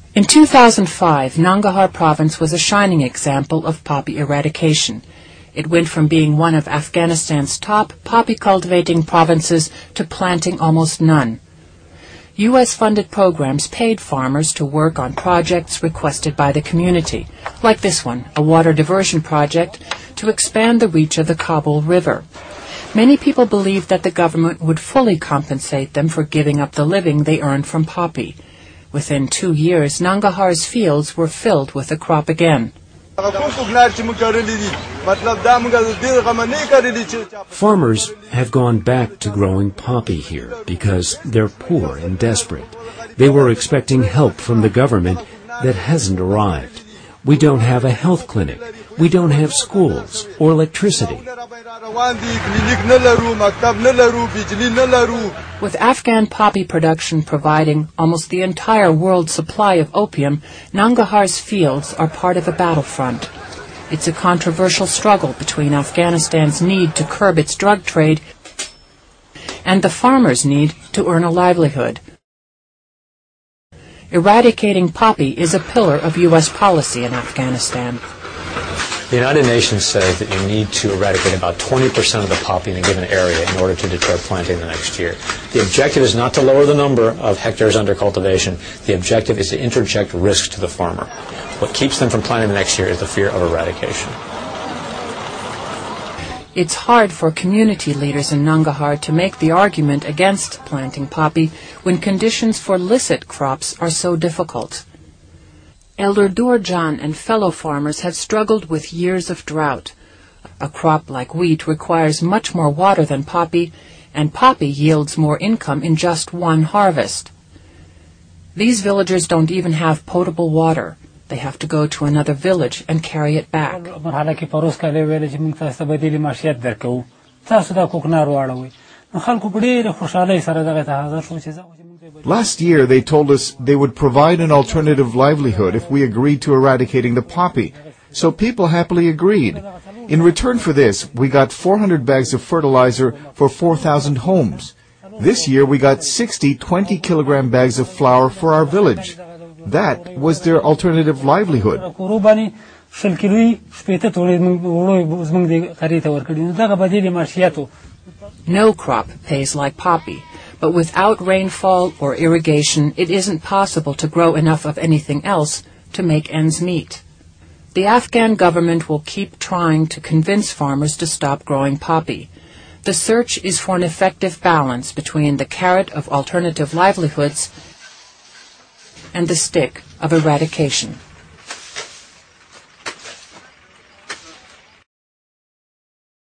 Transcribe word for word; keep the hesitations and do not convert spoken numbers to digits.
In two thousand five, Nangarhar province was a shining example of poppy eradication. It went from being one of Afghanistan's top poppy-cultivating provinces to planting almost none. U S-funded programs paid farmers to work on projects requested by the community, like this one, a water diversion project to expand the reach of the Kabul River. Many people believed that the government would fully compensate them for giving up the living they earned from poppy. Within two years, Nangarhar's fields were filled with the crop again. Farmers have gone back to growing poppy here because they're poor and desperate. They were expecting help from the government that hasn't arrived. We don't have a health clinic. We don't have schools or electricity. With Afghan poppy production providing almost the entire world supply of opium, Nangarhar's fields are part of a battlefront. It's a controversial struggle between Afghanistan's need to curb its drug trade and the farmers' need to earn a livelihood. Eradicating poppy is a pillar of U S policy in Afghanistan. The United Nations says that you need to eradicate about twenty percent of the poppy in a given area in order to deter planting the next year. The objective is not to lower the number of hectares under cultivation. The objective is to interject risks to the farmer. What keeps them from planting the next year is the fear of eradication. It's hard for community leaders in Nangarhar to make the argument against planting poppy when conditions for licit crops are so difficult. Elder Durjan and fellow farmers have struggled with years of drought. A crop like wheat requires much more water than poppy, and poppy yields more income in just one harvest. These villagers don't even have potable water. They have to go to another village and carry it back. Last year they told us they would provide an alternative livelihood if we agreed to eradicating the poppy, so people happily agreed. In return for this, we got four hundred bags of fertilizer for four thousand homes. This year we got sixty twenty-kilogram bags of flour for our village. That was their alternative livelihood. No crop pays like poppy, but without rainfall or irrigation, it isn't possible to grow enough of anything else to make ends meet. The Afghan government will keep trying to convince farmers to stop growing poppy. The search is for an effective balance between the carrot of alternative livelihoods and the stick of eradication.